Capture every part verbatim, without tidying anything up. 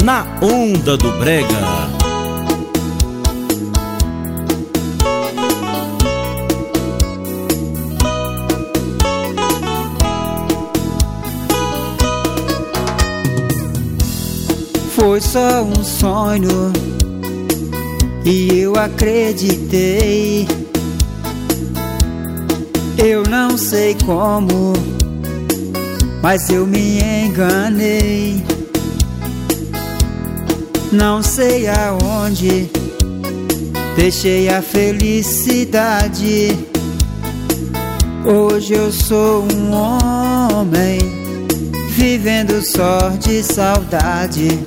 na onda do brega. Foi só um sonho e eu acreditei. Eu não sei como, mas eu me enganei. Não sei aonde deixei a felicidade. Hoje eu sou um homem vivendo só de saudade.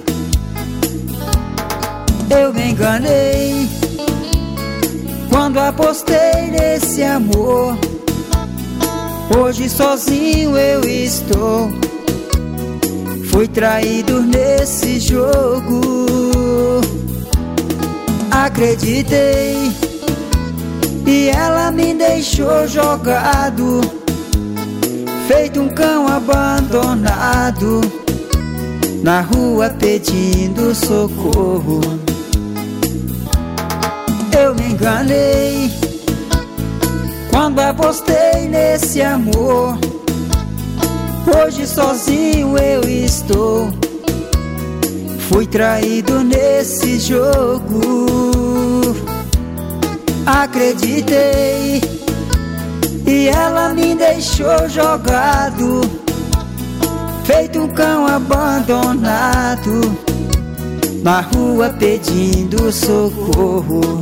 Eu me enganei quando apostei nesse amor. Hoje sozinho eu estou. Fui traído nesse jogo. Acreditei e ela me deixou jogado, feito um cão abandonado, na rua pedindo socorro. Eu me enganei quando apostei nesse amor. Hoje sozinho eu estou. Fui traído nesse jogo. Acreditei e ela me deixou jogado, feito um cão abandonado, na rua pedindo socorro.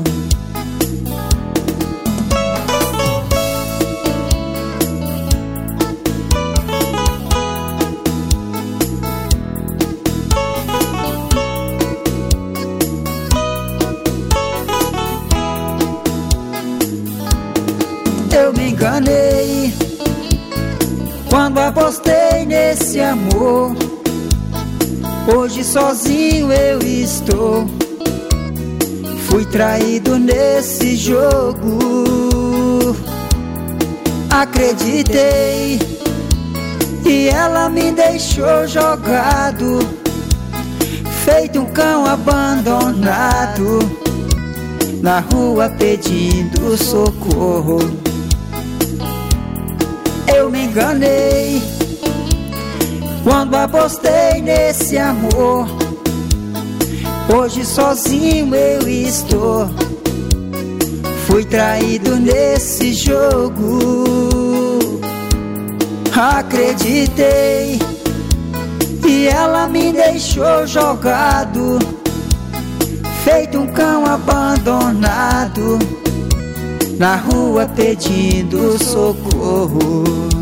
Eu me enganei quando apostei nesse amor. Hoje sozinho eu estou. Fui traído nesse jogo. Acreditei e ela me deixou jogado, feito um cão abandonado, na rua pedindo socorro. Eu me enganei quando apostei nesse amor. Hoje sozinho eu estou. Fui traído nesse jogo. Acreditei e ela me deixou jogado, feito um cão abandonado, na rua pedindo socorro.